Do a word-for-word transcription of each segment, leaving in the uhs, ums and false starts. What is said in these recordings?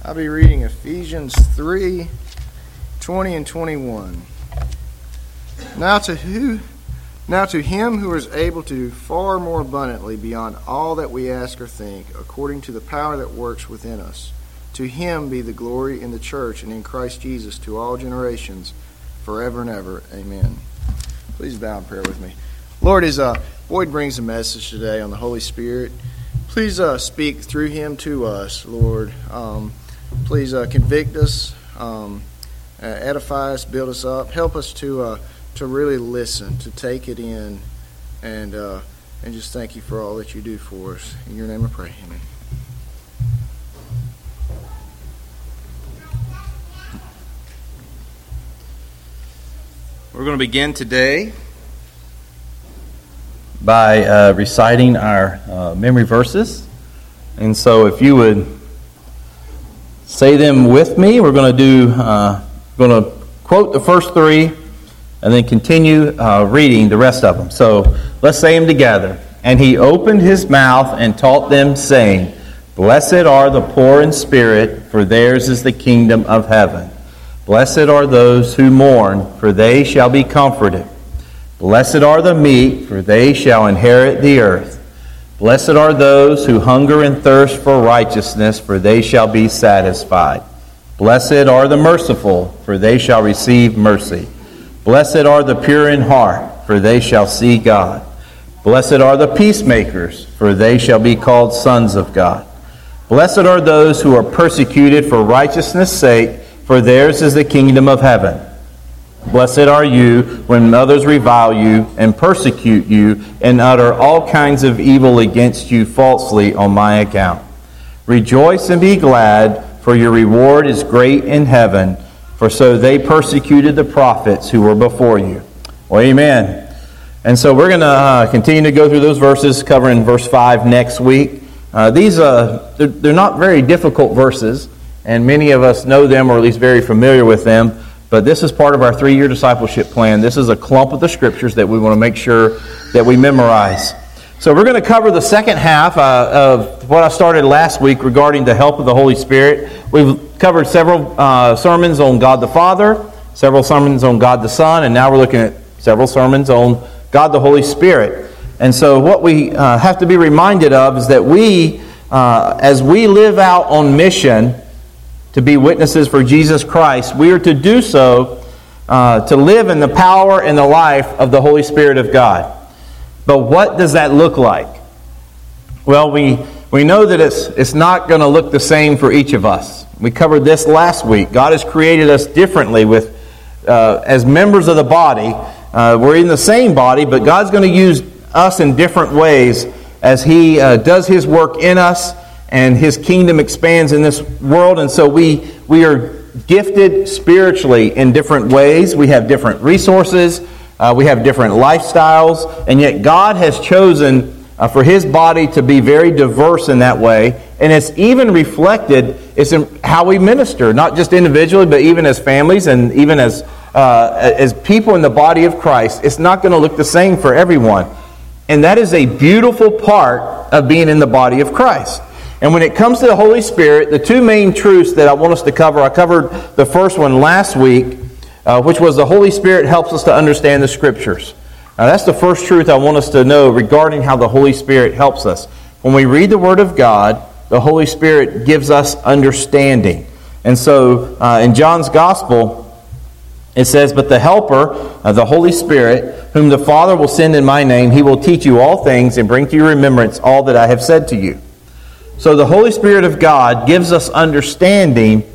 I'll be reading Ephesians three, twenty and twenty-one. Now to who now to him who is able to do far more abundantly beyond all that we ask or think, according to the power that works within us. To him be the glory in the church and in Christ Jesus to all generations, forever and ever. Amen. Please bow in prayer with me. Lord, as uh, Boyd brings a message today on the Holy Spirit, please uh, speak through him to us, Lord. Um, please uh, convict us, um, uh, edify us, build us up. Help us to uh, to really listen, to take it in, and uh, and just thank you for all that you do for us. In your name I pray. Amen. We're going to begin today by uh, reciting our uh, memory verses. And so if you would say them with me, we're going to do, uh, going to quote the first three and then continue uh, reading the rest of them. So let's say them together. And he opened his mouth and taught them, saying, Blessed are the poor in spirit, for theirs is the kingdom of heaven. Blessed are those who mourn, for they shall be comforted. Blessed are the meek, for they shall inherit the earth. Blessed are those who hunger and thirst for righteousness, for they shall be satisfied. Blessed are the merciful, for they shall receive mercy. Blessed are the pure in heart, for they shall see God. Blessed are the peacemakers, for they shall be called sons of God. Blessed are those who are persecuted for righteousness' sake, for theirs is the kingdom of heaven. Blessed are you when others revile you and persecute you and utter all kinds of evil against you falsely on my account. Rejoice and be glad, for your reward is great in heaven, for so they persecuted the prophets who were before you. Well, amen. And so we're going to uh, continue to go through those verses, covering verse five next week. Uh, these uh, they're, they're not very difficult verses, and many of us know them, or at least very familiar with them. But this is part of our three-year discipleship plan. This is a clump of the Scriptures that we want to make sure that we memorize. So we're going to cover the second half uh, of what I started last week regarding the help of the Holy Spirit. We've covered several uh, sermons on God the Father, several sermons on God the Son, and now we're looking at several sermons on God the Holy Spirit. And so what we uh, have to be reminded of is that we, uh, as we live out on mission to be witnesses for Jesus Christ, we are to do so uh, to live in the power and the life of the Holy Spirit of God. But what does that look like? Well, we we know that it's it's not going to look the same for each of us. We covered this last week. God has created us differently with uh, as members of the body. Uh, we're in the same body, but God's going to use us in different ways as He uh, does His work in us, and His kingdom expands in this world. And so we we are gifted spiritually in different ways. We have different resources. Uh, we have different lifestyles. And yet God has chosen uh, for His body to be very diverse in that way. And it's even reflected it's in how we minister, not just individually, but even as families and even as, uh, as people in the body of Christ. It's not going to look the same for everyone. And that is a beautiful part of being in the body of Christ. And when it comes to the Holy Spirit, the two main truths that I want us to cover, I covered the first one last week, uh, which was the Holy Spirit helps us to understand the Scriptures. Now that's the first truth I want us to know regarding how the Holy Spirit helps us. When we read the Word of God, the Holy Spirit gives us understanding. And so uh, in John's Gospel, it says, But the Helper, uh, the Holy Spirit, whom the Father will send in my name, He will teach you all things and bring to your remembrance all that I have said to you. So the Holy Spirit of God gives us understanding.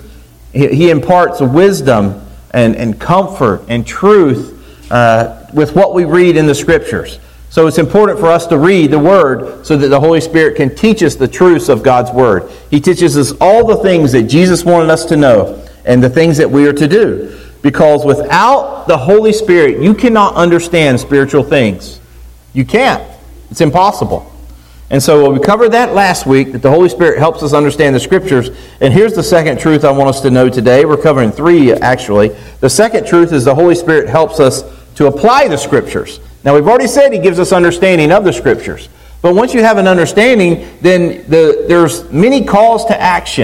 He imparts wisdom and, and comfort and truth uh, with what we read in the Scriptures. So it's important for us to read the Word so that the Holy Spirit can teach us the truths of God's Word. He teaches us all the things that Jesus wanted us to know and the things that we are to do. Because without the Holy Spirit, you cannot understand spiritual things. You can't. It's impossible. And so we covered that last week, that the Holy Spirit helps us understand the Scriptures. And here's the second truth I want us to know today. We're covering three, actually. The second truth is the Holy Spirit helps us to apply the Scriptures. Now, we've already said He gives us understanding of the Scriptures. But once you have an understanding, then the, there's many calls to action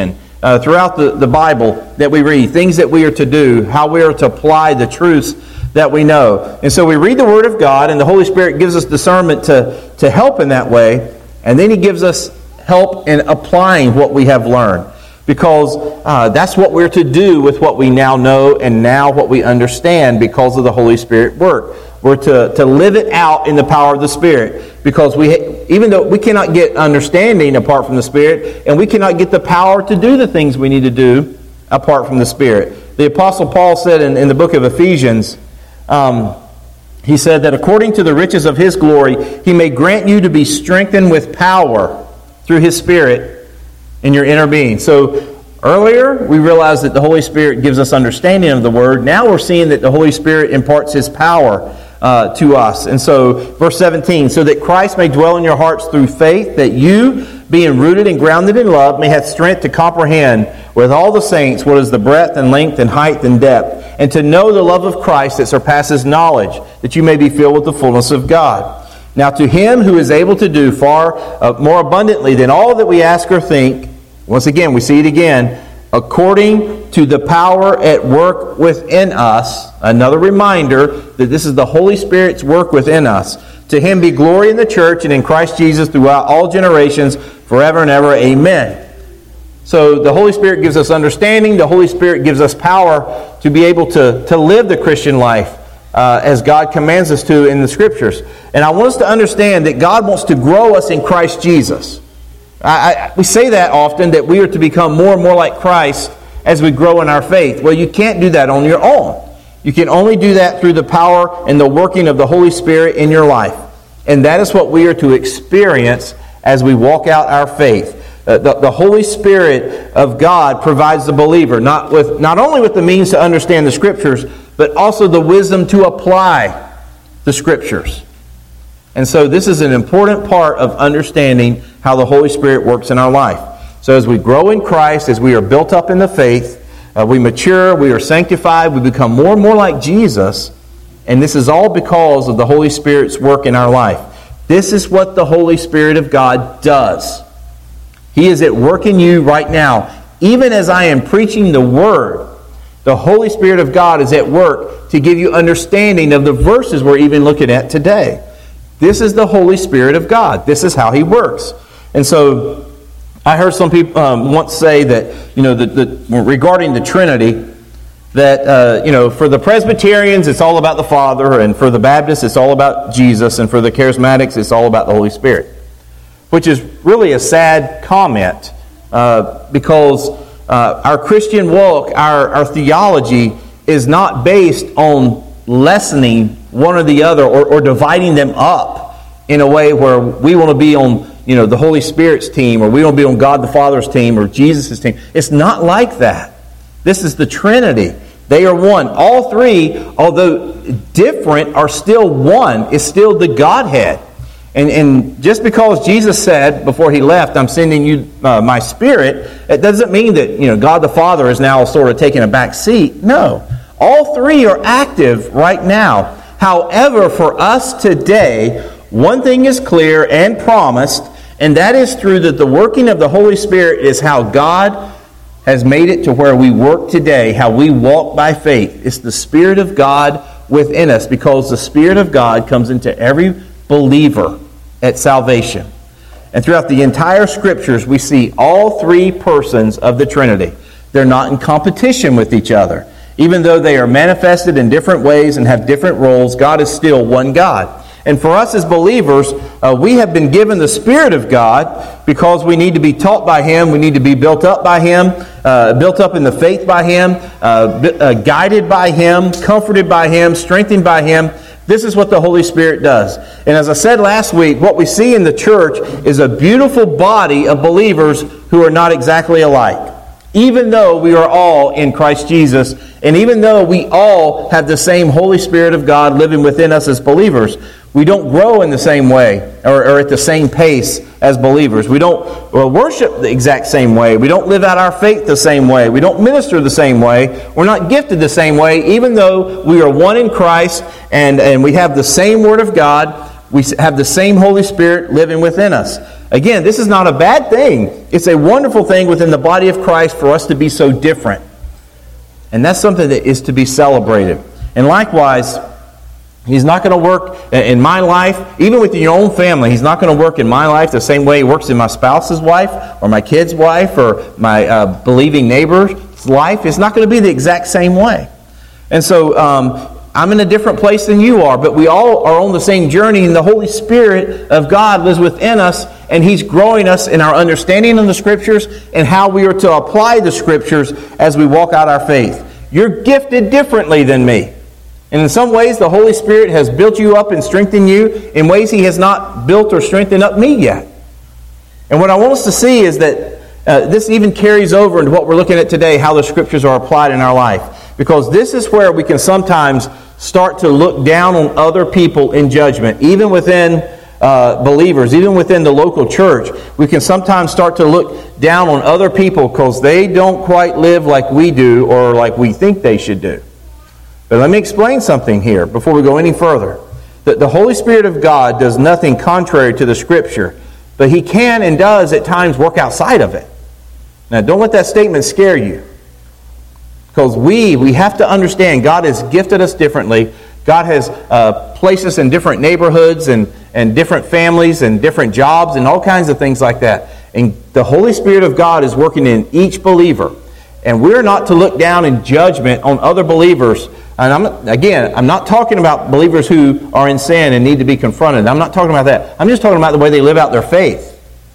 uh, throughout the, the Bible that we read, things that we are to do, how we are to apply the truths that we know. And so we read the Word of God, and the Holy Spirit gives us discernment to, to help in that way, and then He gives us help in applying what we have learned. Because uh, that's what we're to do with what we now know and now what we understand because of the Holy Spirit work. We're to, to live it out in the power of the Spirit. Because we, even though we cannot get understanding apart from the Spirit, and we cannot get the power to do the things we need to do apart from the Spirit. The Apostle Paul said in, in the book of Ephesians, um, he said that according to the riches of His glory, He may grant you to be strengthened with power through His Spirit in your inner being. So earlier we realized that the Holy Spirit gives us understanding of the Word. Now we're seeing that the Holy Spirit imparts His power uh, to us. And so verse seventeen, so that Christ may dwell in your hearts through faith, that you, being rooted and grounded in love, may have strength to comprehend with all the saints what is the breadth and length and height and depth, and to know the love of Christ that surpasses knowledge, that you may be filled with the fullness of God. Now to Him who is able to do far uh, more abundantly than all that we ask or think, once again, we see it again, according to the power at work within us. Another reminder that this is the Holy Spirit's work within us. To Him be glory in the church and in Christ Jesus throughout all generations, forever and ever. Amen. So the Holy Spirit gives us understanding. The Holy Spirit gives us power to be able to, to live the Christian life uh, as God commands us to in the Scriptures. And I want us to understand that God wants to grow us in Christ Jesus. I, I, we say that often, that we are to become more and more like Christ as we grow in our faith. Well, you can't do that on your own. You can only do that through the power and the working of the Holy Spirit in your life. And that is what we are to experience as we walk out our faith. Uh, the, the Holy Spirit of God provides the believer not with not only with the means to understand the Scriptures, but also the wisdom to apply the Scriptures. And so this is an important part of understanding how the Holy Spirit works in our life. So as we grow in Christ, as we are built up in the faith, uh, we mature, we are sanctified, we become more and more like Jesus, and this is all because of the Holy Spirit's work in our life. This is what the Holy Spirit of God does. He is at work in you right now. Even as I am preaching the Word, the Holy Spirit of God is at work to give you understanding of the verses we're even looking at today. This is the Holy Spirit of God. This is how He works. And so I heard some people um, once say that, you know, the, the, regarding the Trinity, that, uh, you know, for the Presbyterians, it's all about the Father, and for the Baptists, it's all about Jesus, and for the Charismatics, it's all about the Holy Spirit. Which is really a sad comment, uh, because uh, our Christian walk, our, our theology, is not based on lessening one or the other, or, or dividing them up in a way where we want to be on, you know, the Holy Spirit's team, or we want to be on God the Father's team, or Jesus' team. It's not like that. This is the Trinity. They are one. All three, although different, are still one. It's still the Godhead. And, and just because Jesus said before He left, I'm sending you uh, my Spirit, it doesn't mean that, you know, God the Father is now sort of taking a back seat. No. All three are active right now. However, for us today, one thing is clear and promised, and that is through that the working of the Holy Spirit is how God has made it to where we work today, how we walk by faith. It's the Spirit of God within us, because the Spirit of God comes into every believer at salvation. And throughout the entire Scriptures, we see all three persons of the Trinity. They're not in competition with each other. Even though they are manifested in different ways and have different roles, God is still one God. And for us as believers, uh, we have been given the Spirit of God because we need to be taught by Him. We need to be built up by Him, uh, built up in the faith by Him, uh, uh, guided by Him, comforted by Him, strengthened by Him. This is what the Holy Spirit does. And as I said last week, what we see in the church is a beautiful body of believers who are not exactly alike. Even though we are all in Christ Jesus, and even though we all have the same Holy Spirit of God living within us as believers, we don't grow in the same way or, or at the same pace as believers. We don't well, worship the exact same way. We don't live out our faith the same way. We don't minister the same way. We're not gifted the same way, even though we are one in Christ and, and we have the same Word of God. We have the same Holy Spirit living within us. Again, this is not a bad thing. It's a wonderful thing within the body of Christ for us to be so different. And that's something that is to be celebrated. And likewise, He's not going to work in my life, even with your own family. He's not going to work in my life the same way He works in my spouse's wife or my kid's wife or my uh, believing neighbor's life. It's not going to be the exact same way. And so um, I'm in a different place than you are, but we all are on the same journey, and the Holy Spirit of God lives within us, and He's growing us in our understanding of the Scriptures and how we are to apply the Scriptures as we walk out our faith. You're gifted differently than me. And in some ways, the Holy Spirit has built you up and strengthened you in ways He has not built or strengthened up me yet. And what I want us to see is that uh, this even carries over into what we're looking at today, how the Scriptures are applied in our life. Because this is where we can sometimes start to look down on other people in judgment, even within uh, believers, even within the local church. We can sometimes start to look down on other people because they don't quite live like we do or like we think they should do. But let me explain something here before we go any further. That the Holy Spirit of God does nothing contrary to the Scripture, but He can and does at times work outside of it. Now, don't let that statement scare you. Because we, we have to understand God has gifted us differently. God has uh, placed us in different neighborhoods and, and different families and different jobs and all kinds of things like that. And the Holy Spirit of God is working in each believer. And we're not to look down in judgment on other believers. And I'm, again, I'm not talking about believers who are in sin and need to be confronted. I'm not talking about that. I'm just talking about the way they live out their faith.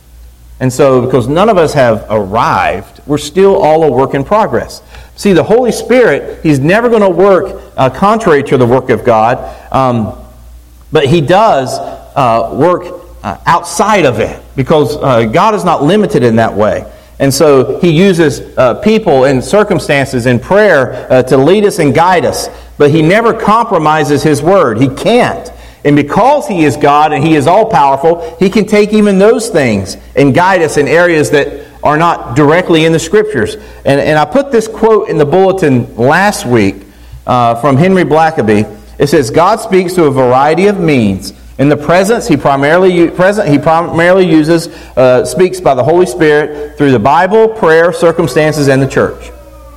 And so, because none of us have arrived, we're still all a work in progress. See, the Holy Spirit, He's never going to work uh, contrary to the work of God, um, but He does uh, work uh, outside of it, because uh, God is not limited in that way. And so He uses uh, people and circumstances and prayer uh, to lead us and guide us. But He never compromises His word. He can't. And because He is God and He is all-powerful, He can take even those things and guide us in areas that are not directly in the Scriptures. And, and I put this quote in the bulletin last week uh, from Henry Blackaby. It says, God speaks through a variety of means. In the presence, he primarily present he primarily uses uh, speaks by the Holy Spirit through the Bible, prayer, circumstances, and the church.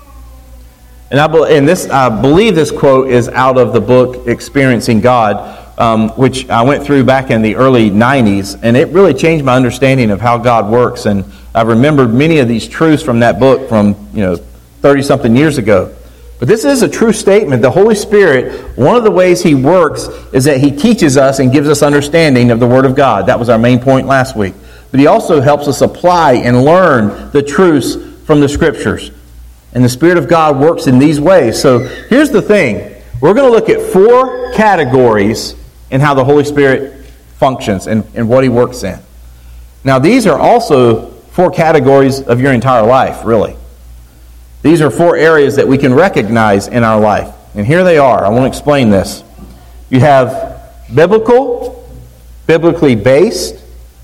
And I be, and this I believe this quote is out of the book Experiencing God, um, which I went through back in the early nineties, and it really changed my understanding of how God works. And I've remembered many of these truths from that book from you know thirty something years ago. But this is a true statement. The Holy Spirit, one of the ways He works is that He teaches us and gives us understanding of the Word of God. That was our main point last week. But He also helps us apply and learn the truths from the Scriptures. And the Spirit of God works in these ways. So here's the thing. We're going to look at four categories in how the Holy Spirit functions and, and what He works in. Now these are also four categories of your entire life, really. These are four areas that we can recognize in our life. And here they are. I want to explain this. You have biblical, biblically based,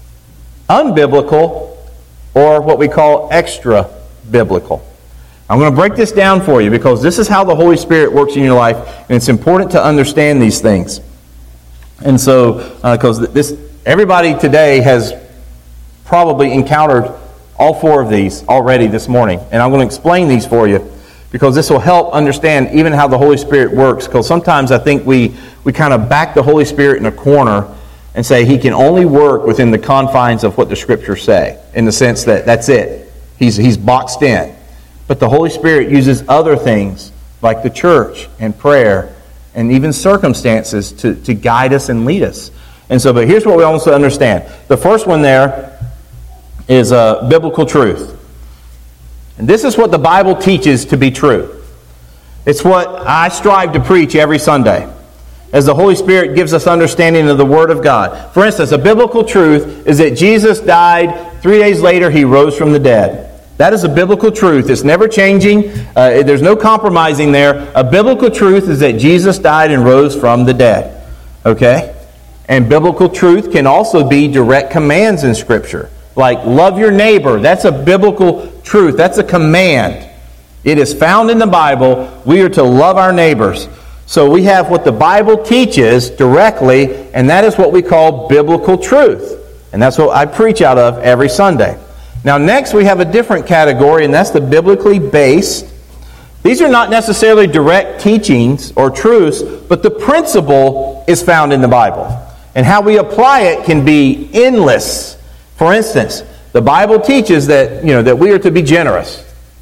unbiblical, or what we call extra-biblical. I'm going to break this down for you because this is how the Holy Spirit works in your life, and it's important to understand these things. And so, because uh, this, everybody today has probably encountered all four of these already this morning. And I'm going to explain these for you because this will help understand even how the Holy Spirit works. Because sometimes I think we, we kind of back the Holy Spirit in a corner and say He can only work within the confines of what the Scriptures say, in the sense that that's it. He's, he's boxed in. But the Holy Spirit uses other things like the church and prayer and even circumstances to, to guide us and lead us. And so, but here's what we also understand. The first one there is uh, biblical truth. And this is what the Bible teaches to be true. It's what I strive to preach every Sunday, as the Holy Spirit gives us understanding of the Word of God. For instance, a biblical truth is that Jesus died, three days later He rose from the dead. That is a biblical truth. It's never changing. Uh, there's no compromising there. A biblical truth is that Jesus died and rose from the dead. Okay? And biblical truth can also be direct commands in Scripture. Like, love your neighbor. That's a biblical truth. That's a command. It is found in the Bible. We are to love our neighbors. So we have what the Bible teaches directly, and that is what we call biblical truth. And that's what I preach out of every Sunday. Now next we have a different category, and that's the biblically based. These are not necessarily direct teachings or truths, but the principle is found in the Bible. And how we apply it can be endless. For instance, the Bible teaches that, you know, that we are to be generous.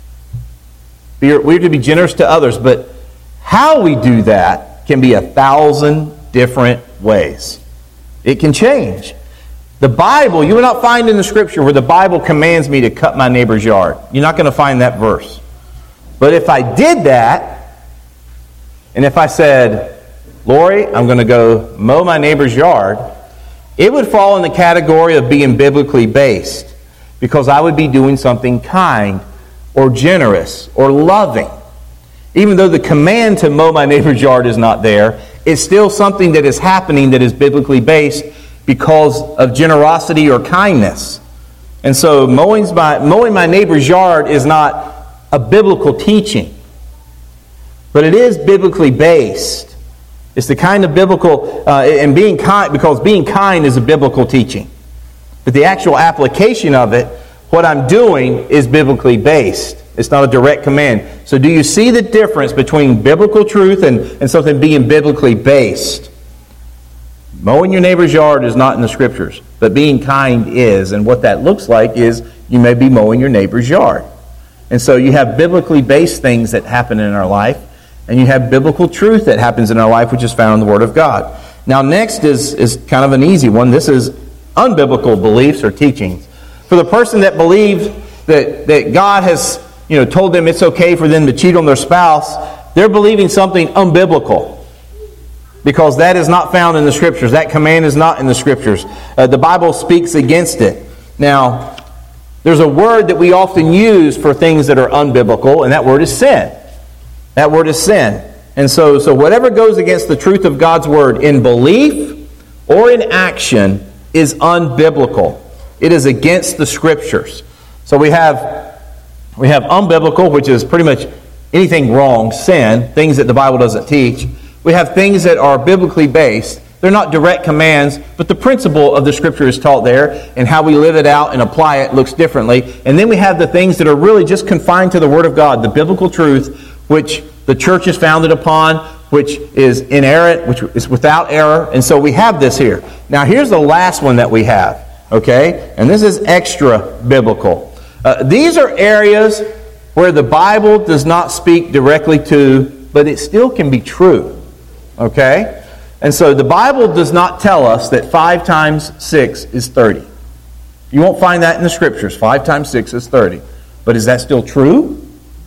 We are, we are to be generous to others, but how we do that can be a thousand different ways. It can change. The Bible, you will not find in the Scripture where the Bible commands me to cut my neighbor's yard. You're not going to find that verse. But if I did that, and if I said, Lori, I'm going to go mow my neighbor's yard, it would fall in the category of being biblically based, because I would be doing something kind or generous or loving. Even though the command to mow my neighbor's yard is not there, it's still something that is happening that is biblically based because of generosity or kindness. And so mowing my, mowing my neighbor's yard is not a biblical teaching, but it is biblically based. It's the kind of biblical, uh, and being kind, because being kind is a biblical teaching. But the actual application of it, what I'm doing, is biblically based. It's not a direct command. So do you see the difference between biblical truth and, and something being biblically based? Mowing your neighbor's yard is not in the Scriptures, but being kind is. And what that looks like is you may be mowing your neighbor's yard. And so you have biblically based things that happen in our life, and you have biblical truth that happens in our life, which is found in the Word of God. Now next is, is kind of an easy one. This is unbiblical beliefs or teachings. For the person that believes that, that God has, you know, told them it's okay for them to cheat on their spouse, they're believing something unbiblical, because that is not found in the Scriptures. That command is not in the Scriptures. Uh, the Bible speaks against it. Now, there's a word that we often use for things that are unbiblical, and that word is sin. That word is sin. And so, so whatever goes against the truth of God's Word in belief or in action is unbiblical. It is against the Scriptures. So we have, we have unbiblical, which is pretty much anything wrong, sin, things that the Bible doesn't teach. We have things that are biblically based. They're not direct commands, but the principle of the Scripture is taught there, and how we live it out and apply it looks differently. And then we have the things that are really just confined to the Word of God, the biblical truth, which the church is founded upon, which is inerrant, which is without error. And so we have this here. Now here's the last one that we have, okay? And this is extra biblical. Uh, these are areas where the Bible does not speak directly to, but it still can be true, okay? And so the Bible does not tell us that five times six is thirty. You won't find that in the Scriptures. five times six is thirty. But is that still true?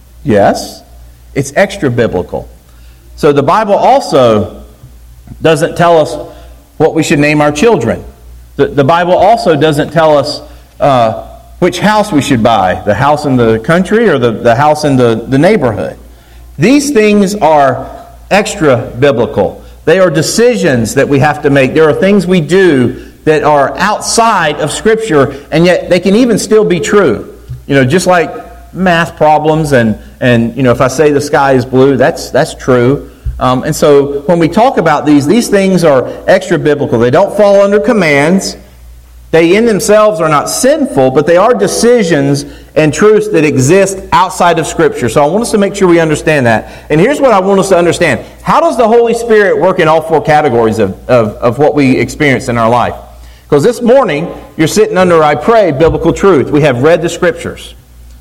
Yes. It's extra biblical. So the Bible also doesn't tell us what we should name our children. The, the Bible also doesn't tell us uh, which house we should buy, the house in the country or the, the house in the, the neighborhood. These things are extra biblical. They are decisions that we have to make. There are things we do that are outside of Scripture, and yet they can even still be true. You know, just like math problems, and, and you know, if I say the sky is blue, that's that's true. Um, and so when we talk about these, these things are extra biblical. They don't fall under commands. They in themselves are not sinful, but they are decisions and truths that exist outside of Scripture. So I want us to make sure we understand that. And here's what I want us to understand. How does the Holy Spirit work in all four categories of, of, of what we experience in our life? Because this morning, you're sitting under, I pray, biblical truth. We have read the Scriptures.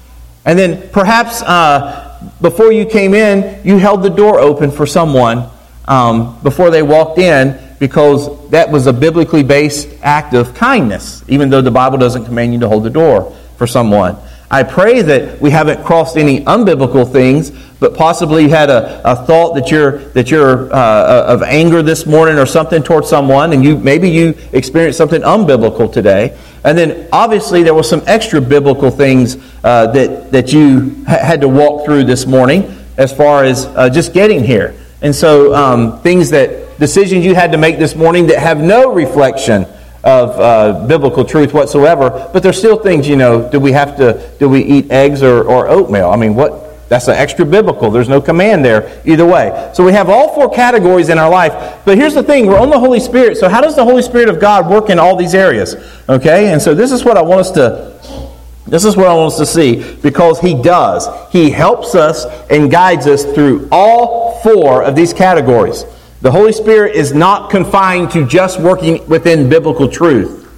And then perhaps uh, before you came in, you held the door open for someone um, before they walked in, because that was a biblically based act of kindness, even though the Bible doesn't command you to hold the door for someone. I pray that we haven't crossed any unbiblical things, but possibly you had a, a thought that you're that you're uh, of anger this morning or something towards someone, and you maybe you experienced something unbiblical today. And then obviously there were some extra biblical things uh, that that you ha- had to walk through this morning, as far as uh, just getting here. And so um, things that decisions you had to make this morning that have no reflection of uh, biblical truth whatsoever, but there's still things, you know, do we have to, do we eat eggs or, or oatmeal? I mean, what That's an extra biblical. There's no command there either way. So we have all four categories in our life. But here's the thing. We're on the Holy Spirit. So how does the Holy Spirit of God work in all these areas? Okay? And so this is what I want us to, this is what I want us to see. Because He does. He helps us and guides us through all four of these categories. The Holy Spirit is not confined to just working within biblical truth.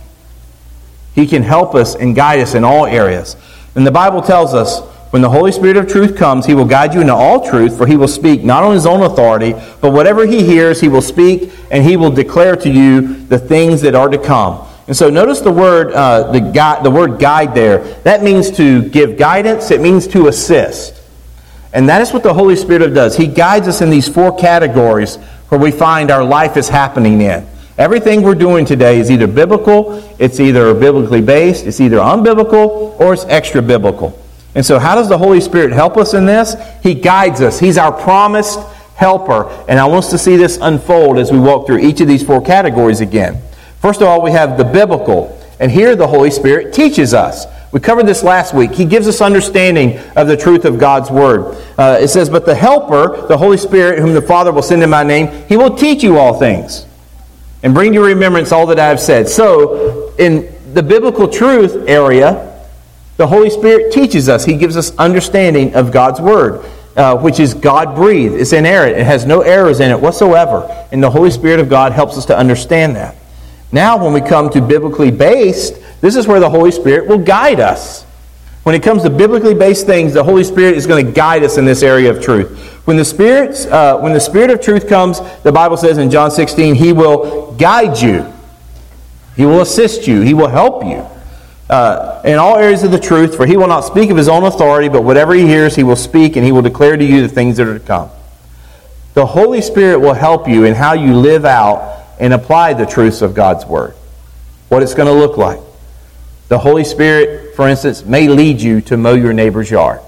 He can help us and guide us in all areas. And the Bible tells us, when the Holy Spirit of truth comes, He will guide you into all truth, for He will speak not on His own authority, but whatever He hears, He will speak, and He will declare to you the things that are to come. And so notice the word, uh, the, gui- the word guide there. That means to give guidance. It means to assist. And that is what the Holy Spirit does. He guides us in these four categories where we find our life is happening in. Everything we're doing today is either biblical, it's either biblically based, it's either unbiblical, or it's extra biblical. And so how does the Holy Spirit help us in this? He guides us. He's our promised helper. And I want us to see this unfold as we walk through each of these four categories again. First of all, we have the biblical. And here the Holy Spirit teaches us. We covered this last week. He gives us understanding of the truth of God's Word. Uh, it says, but the Helper, the Holy Spirit, whom the Father will send in my name, He will teach you all things and bring to remembrance all that I have said. So, in the biblical truth area, the Holy Spirit teaches us. He gives us understanding of God's Word, uh, which is God-breathed. It's inerrant. It has no errors in it whatsoever. And the Holy Spirit of God helps us to understand that. Now, when we come to biblically based, this is where the Holy Spirit will guide us. When it comes to biblically based things, the Holy Spirit is going to guide us in this area of truth. When the Spirit, uh, when the Spirit of truth comes, the Bible says in John sixteen, He will guide you. He will assist you. He will help you. Uh, in all areas of the truth, for He will not speak of His own authority, but whatever He hears, He will speak, and He will declare to you the things that are to come. The Holy Spirit will help you in how you live out and apply the truths of God's Word. What it's going to look like. The Holy Spirit, for instance, may lead you to mow your neighbor's yard.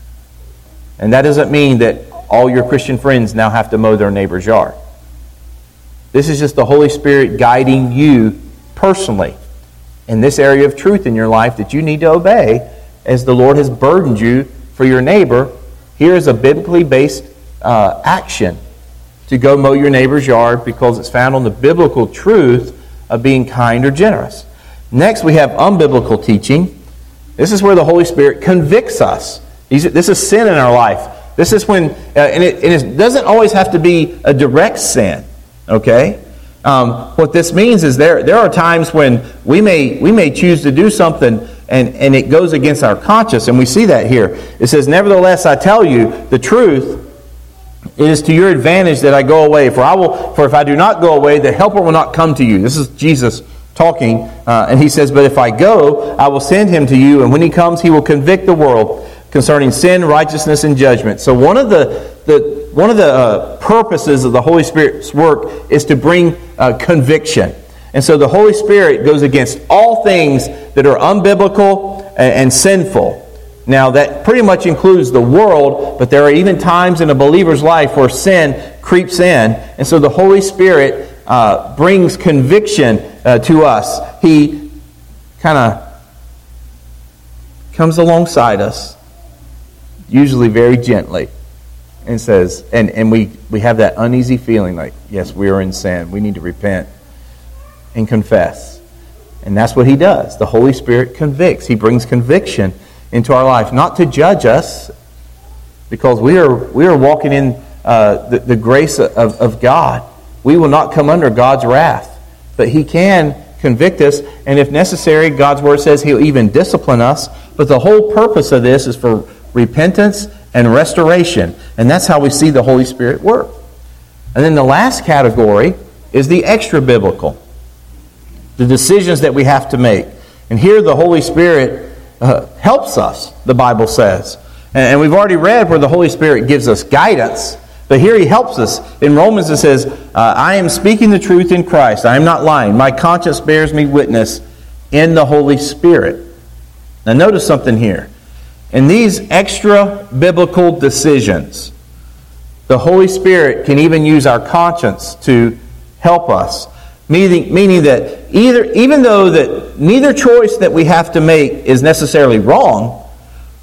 And that doesn't mean that all your Christian friends now have to mow their neighbor's yard. This is just the Holy Spirit guiding you personally in this area of truth in your life that you need to obey as the Lord has burdened you for your neighbor. Here is a biblically based uh, action to go mow your neighbor's yard because it's found on the biblical truth of being kind or generous. Next, we have unbiblical teaching. This is where the Holy Spirit convicts us. This is sin in our life. This is when, uh, and, it, and it doesn't always have to be a direct sin, okay? Um, what this means is there there are times when we may we may choose to do something and, and it goes against our conscience, and we see that here. It says, nevertheless, I tell you the truth, it is to your advantage that I go away. For I will. For if I do not go away, the Helper will not come to you. This is Jesus talking, uh, and He says, but if I go, I will send Him to you, and when He comes, He will convict the world concerning sin, righteousness, and judgment. So one of the, the one of the uh, purposes of the Holy Spirit's work is to bring uh, conviction. And so the Holy Spirit goes against all things that are unbiblical and, and sinful. Now that pretty much includes the world, but there are even times in a believer's life where sin creeps in. And so the Holy Spirit uh, brings conviction uh, to us. He kind of comes alongside us, usually very gently, and says, and, and we, we have that uneasy feeling like, yes, we are in sin. We need to repent and confess. And that's what He does. The Holy Spirit convicts. He brings conviction into our life, not to judge us, because we are we are walking in uh, the, the grace of, of God. We will not come under God's wrath, but He can convict us, and if necessary, God's Word says He'll even discipline us. But the whole purpose of this is for repentance and restoration, and that's how we see the Holy Spirit work. And then the last category is the extra biblical, the decisions that we have to make. And here the Holy Spirit uh, helps us, the Bible says. And, and we've already read where the Holy Spirit gives us guidance, but here He helps us. In Romans it says, uh, I am speaking the truth in Christ. I am not lying. My conscience bears me witness in the Holy Spirit. Now notice something here. In these extra biblical decisions, the Holy Spirit can even use our conscience to help us. Meaning, meaning that either, even though that neither choice that we have to make is necessarily wrong,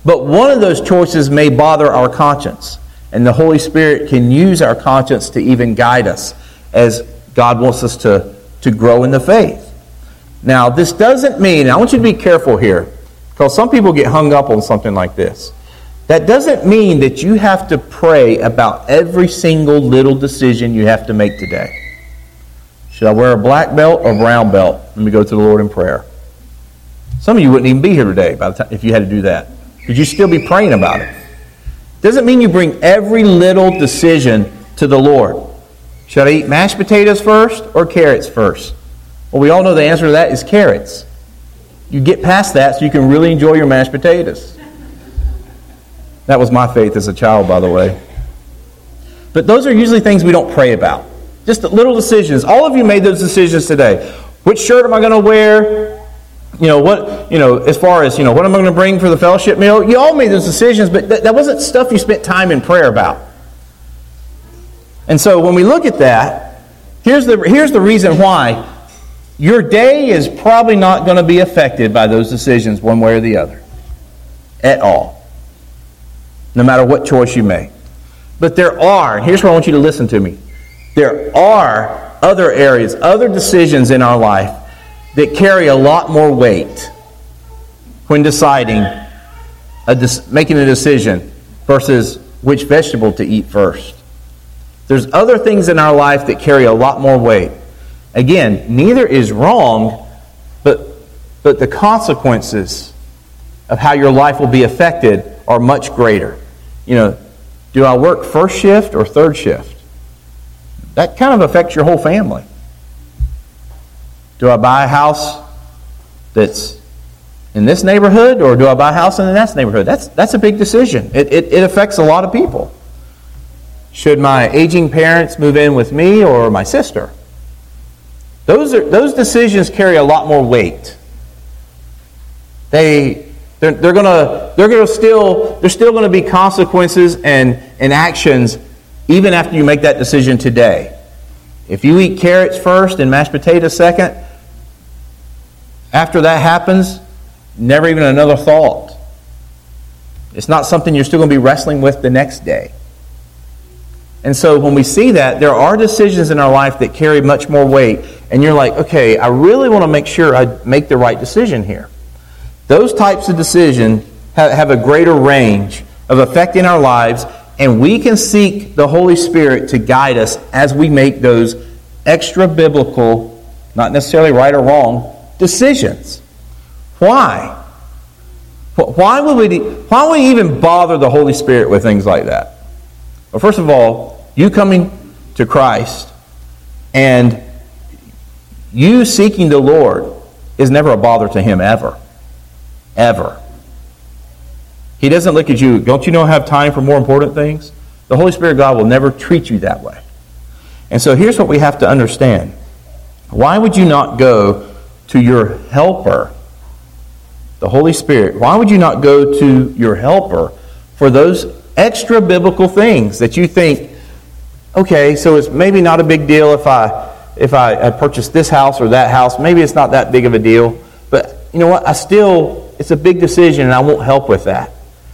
But one of those choices may bother our conscience. And the Holy Spirit can use our conscience to even guide us as God wants us to, to grow in the faith. Now, this doesn't mean, I want you to be careful here, because some people get hung up on something like this. That doesn't mean that you have to pray about every single little decision you have to make today. Should I wear a black belt or brown belt? Let me go to the Lord in prayer. Some of you wouldn't even be here today by the time, if you had to do that. Because you'd still be praying about it. Doesn't mean you bring every little decision to the Lord. Should I eat mashed potatoes first or carrots first? Well, we all know the answer to that is carrots. You get past that so you can really enjoy your mashed potatoes. That was my faith as a child, by the way. But those are usually things we don't pray about. Just little decisions. All of you made those decisions today. Which shirt am I going to wear? You know, what, you know, as far as, you know, what am I going to bring for the fellowship meal? You all made those decisions, but that, that wasn't stuff you spent time in prayer about. And so when we look at that, here's the, here's the reason why. Your day is probably not going to be affected by those decisions one way or the other. At all. No matter what choice you make. But there are, and here's where I want you to listen to me. There are other areas, other decisions in our life that carry a lot more weight when deciding, a, making a decision versus which vegetable to eat first. There's other things in our life that carry a lot more weight. Again, neither is wrong, but, but the consequences of how your life will be affected are much greater. You know, do I work first shift or third shift? That kind of affects your whole family. Do I buy a house that's in this neighborhood, or do I buy a house in the next neighborhood? That's that's a big decision. It, it, it affects a lot of people. Should my aging parents move in with me or my sister? Those are those decisions carry a lot more weight. They they're, they're gonna they're gonna still there's still gonna be consequences and, and actions even after you make that decision today. If you eat carrots first and mashed potatoes second, after that happens, never even another thought. It's not something you're still going to be wrestling with the next day. And so when we see that, there are decisions in our life that carry much more weight. And you're like, okay, I really want to make sure I make the right decision here. Those types of decisions have a greater range of affecting our lives. And we can seek the Holy Spirit to guide us as we make those extra biblical, not necessarily right or wrong, decisions. Why? Why would we, why would we even bother the Holy Spirit with things like that? Well, first of all, you coming to Christ and you seeking the Lord is never a bother to Him, ever. Ever. He doesn't look at you, don't you know I have time for more important things? The Holy Spirit of God will never treat you that way. And so here's what we have to understand. Why would you not go to your helper, the Holy Spirit? Why would you not go to your helper for those extra biblical things that you think, okay, so it's maybe not a big deal if I if I, I purchase this house or that house. Maybe it's not that big of a deal. But you know what? I still, it's a big decision and I won't help with that.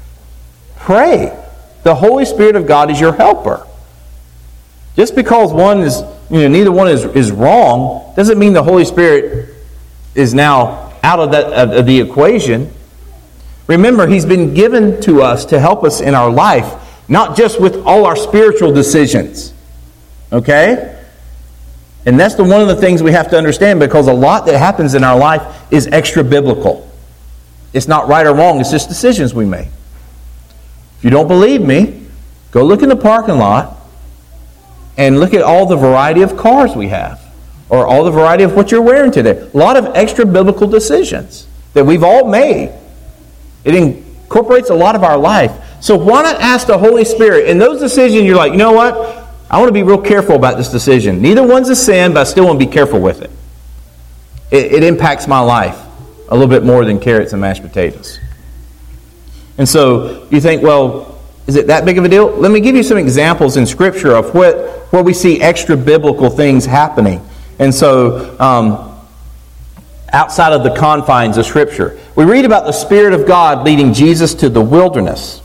Pray. The Holy Spirit of God is your helper. Just because one is, you know, neither one is, is wrong, doesn't mean the Holy Spirit is now out of that of the equation. Remember, He's been given to us to help us in our life, not just with all our spiritual decisions. Okay? And that's the one of the things we have to understand, because a lot that happens in our life is extra biblical. It's not right or wrong, it's just decisions we make. If you don't believe me, go look in the parking lot and look at all the variety of cars we have, or all the variety of what you're wearing today. A lot of extra biblical decisions that we've all made. It incorporates a lot of our life. So why not ask the Holy Spirit? In those decisions, you're like, you know what? I want to be real careful about this decision. Neither one's a sin, but I still want to be careful with it. It, it impacts my life a little bit more than carrots and mashed potatoes. And so you think, well, is it that big of a deal? Let me give you some examples in Scripture of what where we see extra biblical things happening. And so, um, outside of the confines of Scripture, we read about the Spirit of God leading Jesus to the wilderness.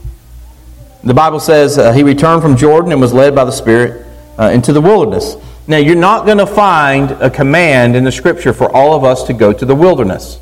The Bible says uh, he returned from Jordan and was led by the Spirit uh, into the wilderness. Now, you're not going to find a command in the Scripture for all of us to go to the wilderness.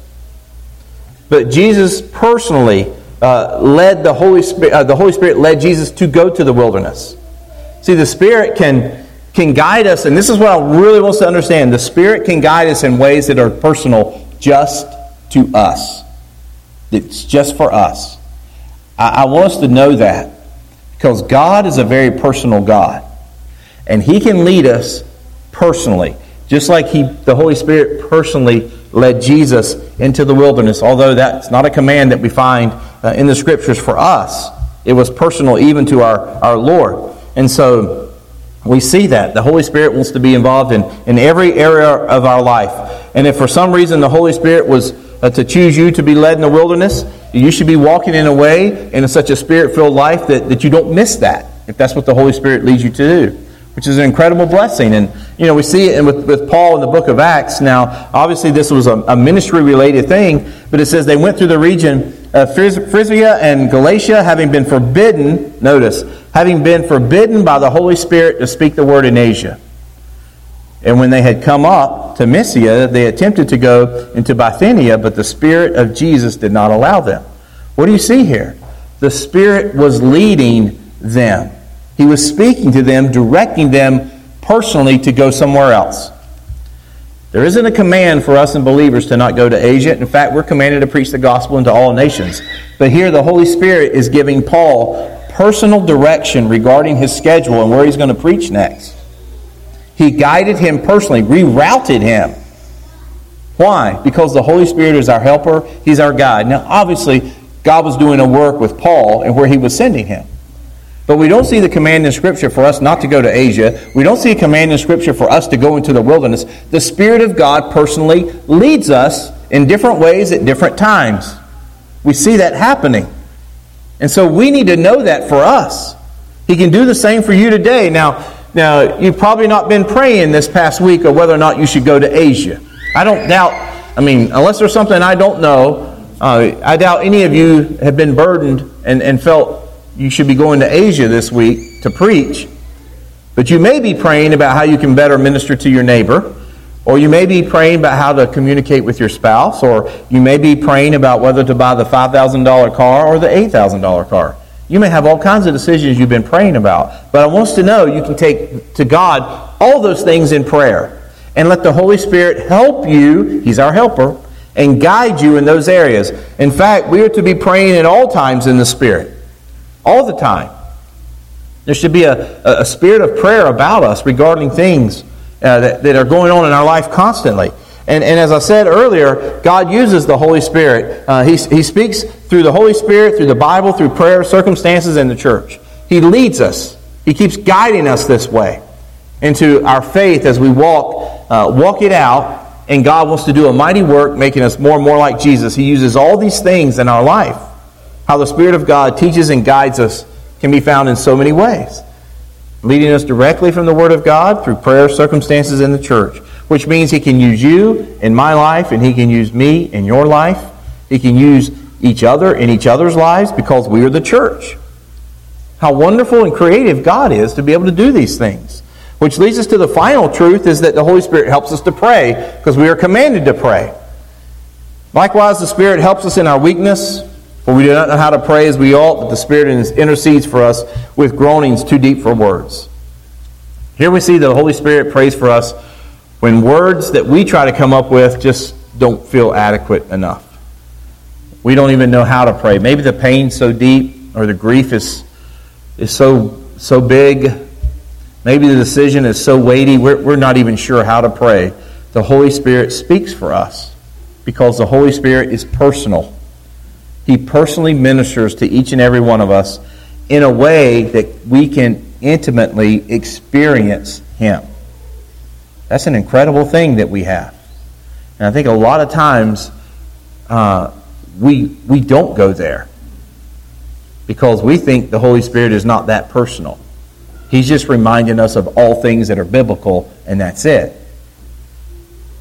But Jesus personally uh, led the Holy Spirit. Uh, the Holy Spirit led Jesus to go to the wilderness. See, the Spirit can can guide us, and this is what I really want us to understand. The Spirit can guide us in ways that are personal, just to us. It's just for us. I, I want us to know that, because God is a very personal God, and He can lead us personally, just like He, the Holy Spirit, personally led Jesus into the wilderness. Although that's not a command that we find uh, in the Scriptures for us, it was personal even to our, our Lord. And so we see that the Holy Spirit wants to be involved in, in every area of our life. And if for some reason the Holy Spirit was uh, to choose you to be led in the wilderness, you should be walking in a way in a, such a Spirit-filled life that, that you don't miss that, if that's what the Holy Spirit leads you to do, which is an incredible blessing. And, you know, we see it with, with Paul in the book of Acts. Now, obviously this was a, a ministry-related thing, but it says they went through the region of Phrygia and Galatia, having been forbidden, notice, having been forbidden by the Holy Spirit to speak the word in Asia. And when they had come up to Mysia, they attempted to go into Bithynia, but the Spirit of Jesus did not allow them. What do you see here? The Spirit was leading them. He was speaking to them, directing them personally to go somewhere else. There isn't a command for us as believers to not go to Asia. In fact, we're commanded to preach the gospel into all nations. But here the Holy Spirit is giving Paul personal direction regarding his schedule and where he's going to preach next. He guided him personally, rerouted him. Why? Because the Holy Spirit is our helper. He's our guide. Now, obviously, God was doing a work with Paul and where He was sending him. But we don't see the command in Scripture for us not to go to Asia. We don't see a command in Scripture for us to go into the wilderness. The Spirit of God personally leads us in different ways at different times. We see that happening. And so we need to know that for us. He can do the same for you today. Now, now you've probably not been praying this past week of whether or not you should go to Asia. I don't doubt, I mean, unless there's something I don't know, uh, I doubt any of you have been burdened and, and felt you should be going to Asia this week to preach. But you may be praying about how you can better minister to your neighbor, or you may be praying about how to communicate with your spouse, or you may be praying about whether to buy the five thousand dollars car or the eight thousand dollars car. You may have all kinds of decisions you've been praying about. But I want us to know you can take to God all those things in prayer and let the Holy Spirit help you, He's our helper, and guide you in those areas. In fact, we are to be praying at all times in the Spirit. All the time. There should be a, a spirit of prayer about us regarding things uh, that, that are going on in our life constantly. And, and as I said earlier, God uses the Holy Spirit. Uh, he, he speaks through the Holy Spirit, through the Bible, through prayer, circumstances, and the church. He leads us. He keeps guiding us this way into our faith as we walk, uh, walk it out. And God wants to do a mighty work, making us more and more like Jesus. He uses all these things in our life. How the Spirit of God teaches and guides us can be found in so many ways. Leading us directly from the Word of God through prayer, circumstances, in the church. Which means He can use you in my life, and He can use me in your life. He can use each other in each other's lives because we are the church. How wonderful and creative God is to be able to do these things. Which leads us to the final truth, is that the Holy Spirit helps us to pray because we are commanded to pray. Likewise, the Spirit helps us in our weakness. For we do not know how to pray as we ought, but the Spirit intercedes for us with groanings too deep for words. Here we see the Holy Spirit prays for us when words that we try to come up with just don't feel adequate enough. We don't even know how to pray. Maybe the pain's so deep, or the grief is is so so big. Maybe the decision is so weighty, we're, we're not even sure how to pray. The Holy Spirit speaks for us because the Holy Spirit is personal. He personally ministers to each and every one of us in a way that we can intimately experience Him. That's an incredible thing that we have. And I think a lot of times uh, we we don't go there because we think the Holy Spirit is not that personal. He's just reminding us of all things that are biblical, and that's it.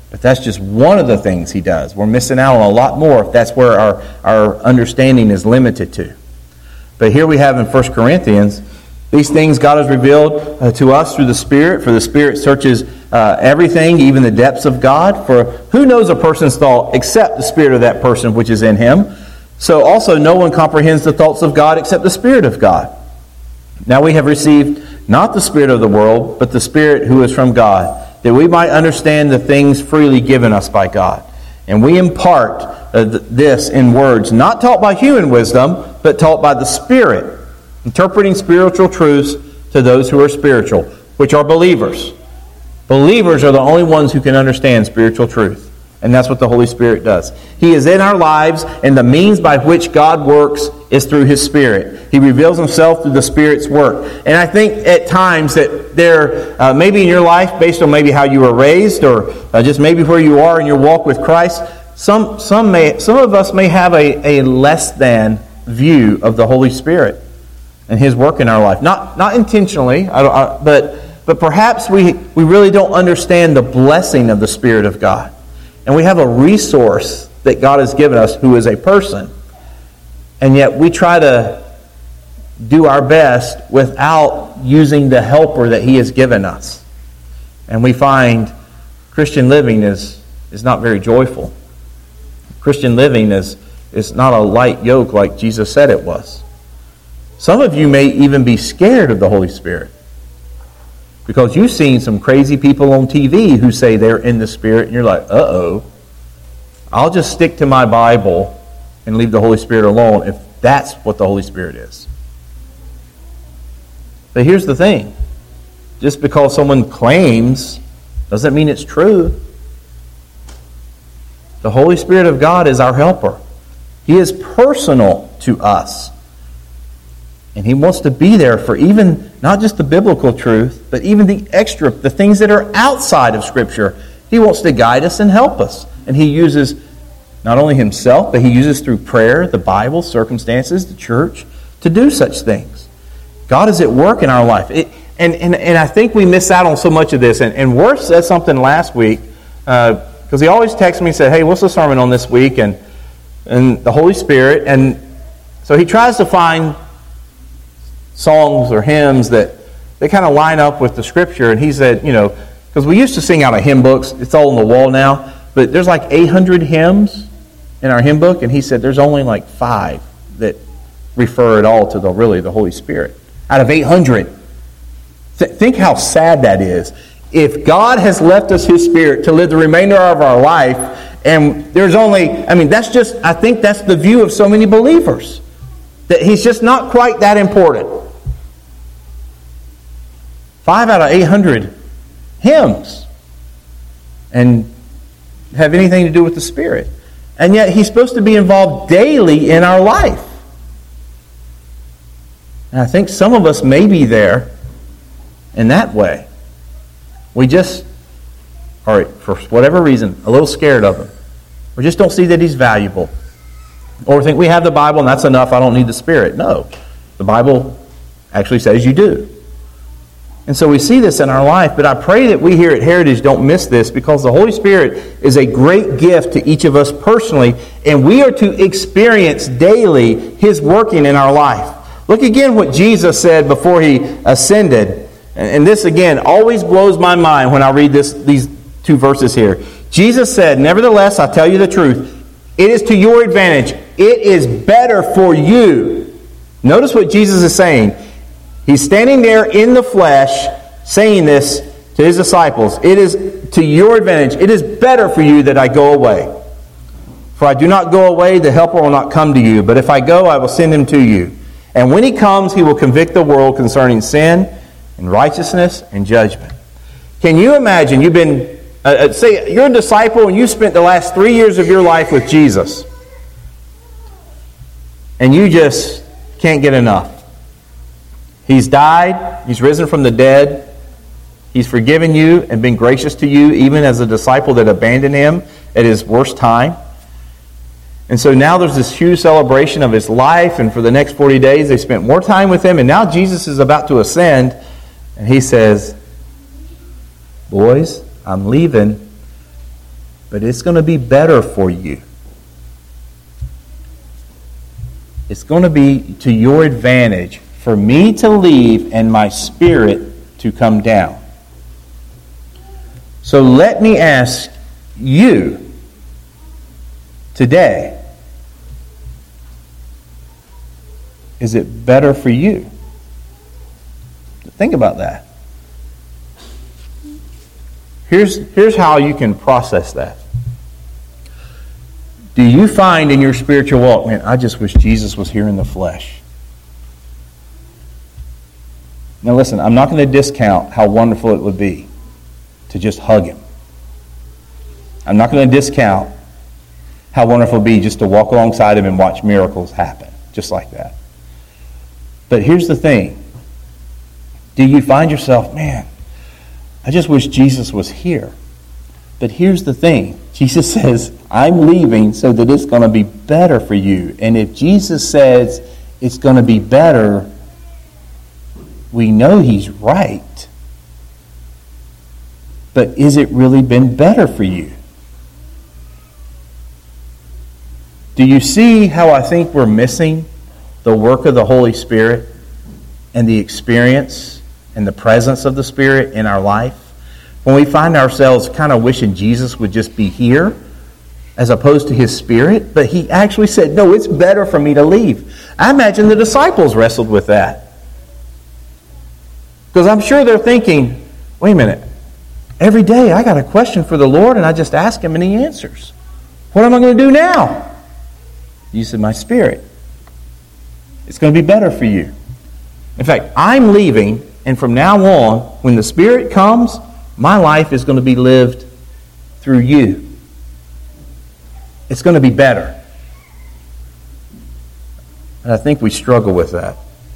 But that's just one of the things he does. We're missing out on a lot more if that's where our, our understanding is limited to. But here we have in First Corinthians, these things God has revealed uh, to us through the Spirit, for the Spirit searches uh, everything, even the depths of God. For who knows a person's thought except the spirit of that person which is in him? So also no one comprehends the thoughts of God except the Spirit of God. Now we have received not the spirit of the world, but the Spirit who is from God, that we might understand the things freely given us by God. And we impart uh, th- this in words, not taught by human wisdom, but taught by the Spirit, interpreting spiritual truths to those who are spiritual, which are believers. Believers are the only ones who can understand spiritual truth. And that's what the Holy Spirit does. He is in our lives, and the means by which God works is through His Spirit. He reveals Himself through the Spirit's work. And I think at times that there, uh, maybe in your life, based on maybe how you were raised, or uh, just maybe where you are in your walk with Christ, some some may some of us may have a, a less than view of the Holy Spirit and His work in our life. Not not intentionally, I don't, I, but but perhaps we we really don't understand the blessing of the Spirit of God. And we have a resource that God has given us who is a person. And yet we try to do our best without using the helper that He has given us. And we find Christian living is, is not very joyful. Christian living is, is not a light yoke like Jesus said it was. Some of you may even be scared of the Holy Spirit, because you've seen some crazy people on T V who say they're in the Spirit, and you're like, uh-oh, I'll just stick to my Bible and leave the Holy Spirit alone if that's what the Holy Spirit is. But here's the thing. Just because someone claims doesn't mean it's true. The Holy Spirit of God is our helper. He is personal to us. And He wants to be there for even, not just the biblical truth, but even the extra, the things that are outside of Scripture. He wants to guide us and help us. And He uses not only Himself, but He uses through prayer, the Bible, circumstances, the church, to do such things. God is at work in our life. It, and, and, and I think we miss out on so much of this. And, and Worth said something last week, because uh, he always texts me and said, hey, what's the sermon on this week? And, and the Holy Spirit. And so he tries to find songs or hymns that they kind of line up with the Scripture. And he said, you know, because we used to sing out of hymn books. It's all on the wall now. But there's like eight hundred hymns in our hymn book. And he said there's only like five that refer at all to the really the Holy Spirit out of eight hundred. Th- think how sad that is. If God has left us His Spirit to live the remainder of our life, and there's only, I mean, that's just, I think that's the view of so many believers. That He's just not quite that important. Five out of eight hundred hymns. And have anything to do with the Spirit. And yet He's supposed to be involved daily in our life. And I think some of us may be there in that way. We just are, for whatever reason, a little scared of Him. We just don't see that He's valuable. Or think we have the Bible and that's enough, I don't need the Spirit. No. The Bible actually says you do. And so we see this in our life, but I pray that we here at Heritage don't miss this, because the Holy Spirit is a great gift to each of us personally, and we are to experience daily His working in our life. Look again what Jesus said before He ascended. And this again always blows my mind when I read this, these two verses here. Jesus said, nevertheless, I tell you the truth, it is to your advantage. It is better for you. Notice what Jesus is saying. He's standing there in the flesh saying this to His disciples. It is to your advantage. It is better for you that I go away. For I do not go away, the Helper will not come to you. But if I go, I will send Him to you. And when He comes, He will convict the world concerning sin and righteousness and judgment. Can you imagine, you've been, uh, say you're a disciple and you spent the last three years of your life with Jesus. And you just can't get enough. He's died. He's risen from the dead. He's forgiven you and been gracious to you, even as a disciple that abandoned Him at His worst time. And so now there's this huge celebration of His life, and for the next forty days they spent more time with Him, and now Jesus is about to ascend, and He says, boys, I'm leaving, but it's going to be better for you. It's going to be to your advantage for me to leave and my Spirit to come down. So let me ask you today, is it better for you? Think about that. Here's, here's how you can process that. Do you find in your spiritual walk, man, I just wish Jesus was here in the flesh? Now listen, I'm not going to discount how wonderful it would be to just hug Him. I'm not going to discount how wonderful it would be just to walk alongside Him and watch miracles happen, just like that. But here's the thing. Do you find yourself, man, I just wish Jesus was here? But here's the thing. Jesus says, I'm leaving so that it's going to be better for you. And if Jesus says it's going to be better, we know He's right. But is it really been better for you? Do you see how I think we're missing the work of the Holy Spirit and the experience and the presence of the Spirit in our life? When we find ourselves kind of wishing Jesus would just be here as opposed to His Spirit, but He actually said, no, it's better for me to leave. I imagine the disciples wrestled with that. Because I'm sure they're thinking, wait a minute, every day I got a question for the Lord and I just ask Him and He answers. What am I going to do now? You said, my Spirit. It's going to be better for you. In fact, I'm leaving, and from now on, when the Spirit comes, my life is going to be lived through you. It's going to be better. And I think we struggle with that.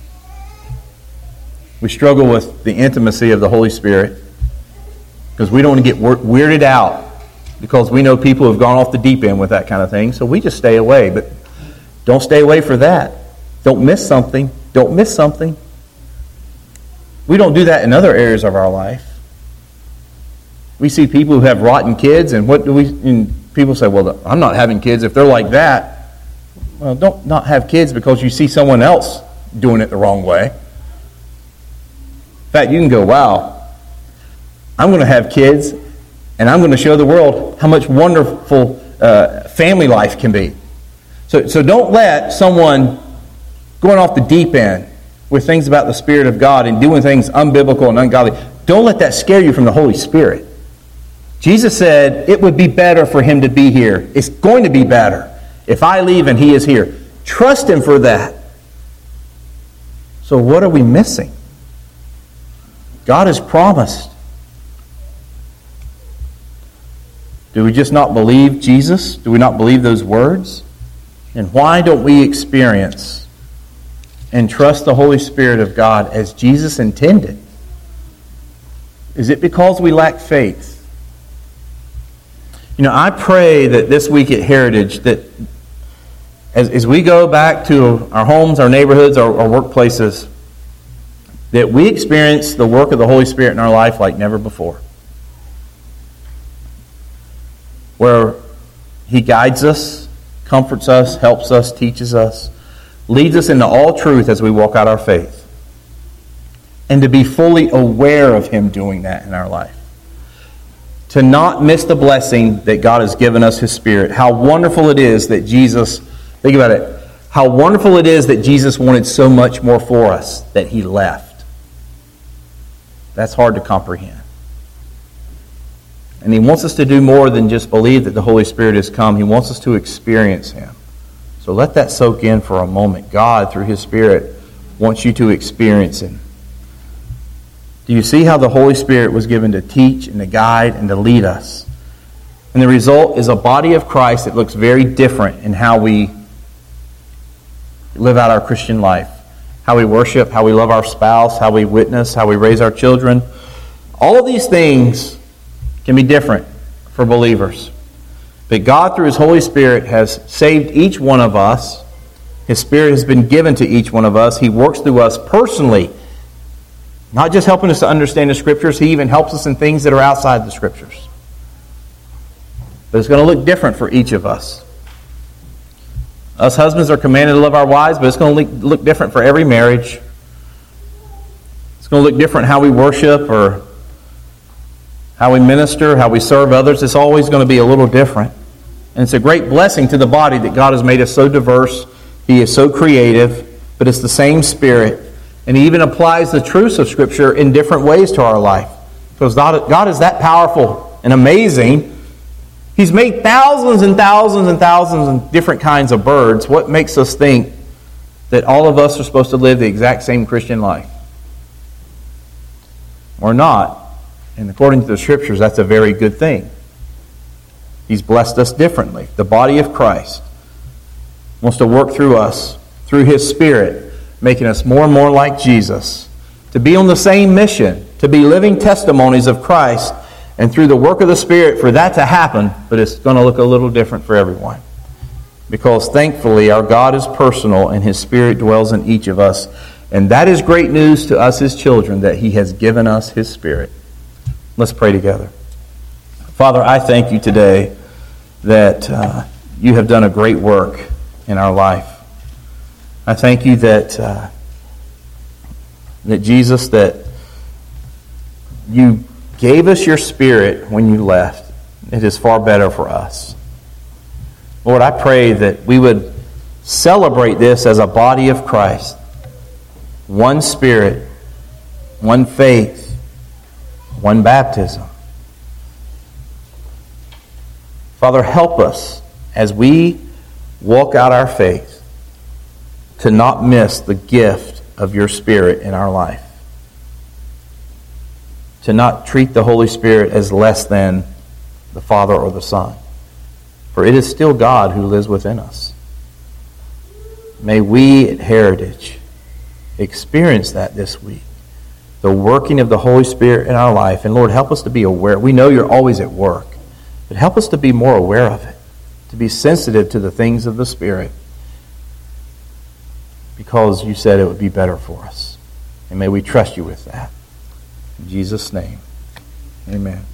We struggle with the intimacy of the Holy Spirit because we don't want to get weirded out because we know people have gone off the deep end with that kind of thing, so we just stay away. But don't stay away for that. Don't miss something. Don't miss something. We don't do that in other areas of our life. We see people who have rotten kids, and what do we? And people say, "Well, I'm not having kids if they're like that." Well, don't not have kids because you see someone else doing it the wrong way. In fact, you can go, "Wow, I'm going to have kids, and I'm going to show the world how much wonderful uh, family life can be." So, so don't let someone going off the deep end with things about the Spirit of God and doing things unbiblical and ungodly. Don't let that scare you from the Holy Spirit. Jesus said it would be better for Him to be here. It's going to be better if I leave and He is here. Trust Him for that. So what are we missing? God has promised. Do we just not believe Jesus? Do we not believe those words? And why don't we experience and trust the Holy Spirit of God as Jesus intended? Is it because we lack faith? You know, I pray that this week at Heritage, that as, as we go back to our homes, our neighborhoods, our, our workplaces, that we experience the work of the Holy Spirit in our life like never before. Where He guides us, comforts us, helps us, teaches us, leads us into all truth as we walk out our faith. And to be fully aware of Him doing that in our life. To not miss the blessing that God has given us, His Spirit. How wonderful it is that Jesus, think about it, how wonderful it is that Jesus wanted so much more for us that He left. That's hard to comprehend. And He wants us to do more than just believe that the Holy Spirit has come. He wants us to experience Him. So let that soak in for a moment. God, through His Spirit, wants you to experience Him. Do you see how the Holy Spirit was given to teach and to guide and to lead us? And the result is a body of Christ that looks very different in how we live out our Christian life. How we worship, how we love our spouse, how we witness, how we raise our children. All of these things can be different for believers. But God, through His Holy Spirit, has saved each one of us. His Spirit has been given to each one of us. He works through us personally. Not just helping us to understand the Scriptures, He even helps us in things that are outside the Scriptures. but it's going to look different for each of us. Us husbands are commanded to love our wives, but it's going to look, look different for every marriage. It's going to look different how we worship or how we minister, how we serve others. It's always going to be a little different. And it's a great blessing to the body that God has made us so diverse. He is so creative, but it's the same Spirit. And He even applies the truths of Scripture in different ways to our life. Because God, God is that powerful and amazing. He's made thousands and thousands and thousands of different kinds of birds. What makes us think that all of us are supposed to live the exact same Christian life? Or not. And according to the Scriptures, that's a very good thing. He's blessed us differently. The body of Christ wants to work through us, through His Spirit, making us more and more like Jesus, to be on the same mission, to be living testimonies of Christ, and through the work of the Spirit for that to happen, but it's going to look a little different for everyone. Because thankfully our God is personal and His Spirit dwells in each of us. And that is great news to us, His children, that He has given us His Spirit. Let's pray together. Father, I thank You today that uh, You have done a great work in our life. I thank You that uh, that Jesus, that You gave us Your Spirit when You left. It is far better for us. Lord, I pray that we would celebrate this as a body of Christ. One Spirit, one faith, one baptism. Father, help us as we walk out our faith to not miss the gift of Your Spirit in our life. To not treat the Holy Spirit as less than the Father or the Son. For it is still God who lives within us. May we at Heritage experience that this week. The working of the Holy Spirit in our life. And Lord, help us to be aware. We know You're always at work. But help us to be more aware of it. To be sensitive to the things of the Spirit. Because You said it would be better for us. And may we trust You with that. In Jesus' name, amen.